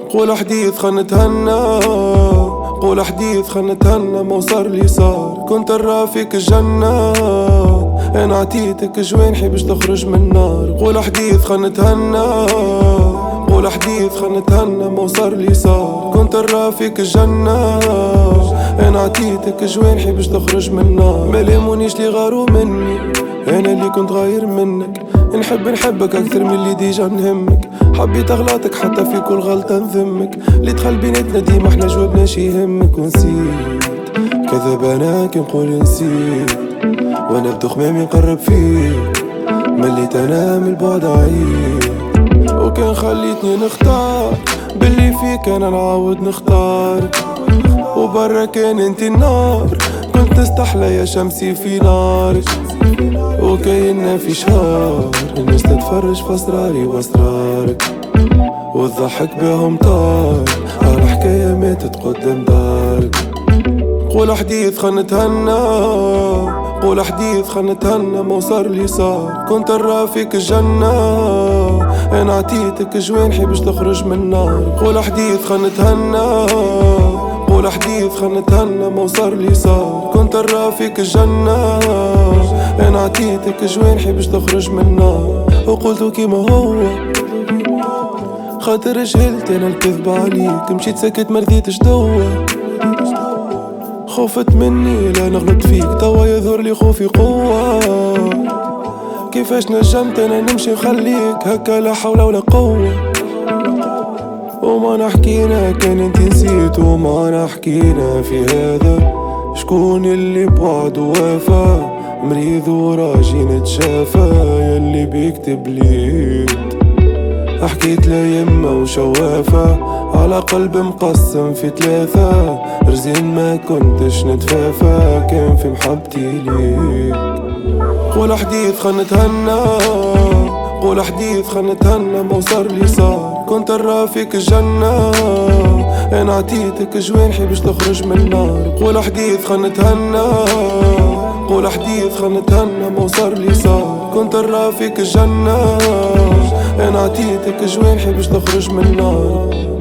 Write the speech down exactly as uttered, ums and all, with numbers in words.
قول حديث خلنا نتهنى، قول حديث خلنا نتهنى، ما صار لي صار. كنت نرى فيك الجنة، انا عطيتك جوانحي باش تخرج من النار. قول حديث خلنا نتهنى، قول حديث خلنا نتهنى، ما صار لي صار. كنت نرى فيك الجنة، انا عطيتك جوانحي باش تخرج من النار. ما لامونيش لي غاروا مني، انا اللي كنت غاير منك. نحب نحبك اكثر من اللي ديجا نهمك. حبيت اغلاطك حتى في كل غلطة نذمك. اللي دخل بيناتنا ديما احنا جوابناش يهمك. ونسيت كذب انا كي نقول نسيت، وانا بدو خمامي نقرب فيك. مليت انا من البعد عيد، وكان خليتني نختار باللي فيك انا نعاود نختارك. وبرا كان انتي النار، كنت نستحلى يا شمسي في نارك. وكايننا في شهر الناس تتفرج في اسراري واسرارك، وتضحك بهم طار على حكاية ماتت قدام دارك. قول حديث خلنا نتهنى، قول حديث خلنا نتهنى، ما صار لي صار. كنت نرى فيك الجنة، انا عطيتك جوانحي باش تخرج من النار. قول حديث خلنا نتهنى، قول حديث خلنا نتهنى، ما صار لي صار. كنت نرى فيك الجنة، انا عطيتك جوانحي باش تخرج من النار. وقلتو كيما هو خاطر جهلت انا الكذب عليك. مشيت سكت مرضيتش دوا، خوفت مني لا نغلط فيك. توا يظهر لي خوفي قوة، كيفاش نجمت انا نمشي نخليك هكا لا حول ولا قوة. وما نحكينا كان انت نسيت، وما نحكينا في هذا. شكون اللي بعده وافا، مريض وراجي نتشافى. ياللي بيكتب ليت حكيت لا يما وشوافة، على قلب مقسم في ثلاثة. رزين ما كنتش نتفافى، كان في محبتي ليك. قول حديث خلنا نتهنى، قول حديث خلنا نتهنى، ما صار لي صار. كنت نرى فيك الجنة، انا عطيتك جوانحي باش تخرج من النار. قول حديث خلنا نتهنى، قول حديث خلنا نتهنى، ما صار لي صار. كنت نرى فيك الجنة، انا عطيتك جوانحي باش تخرج من النار.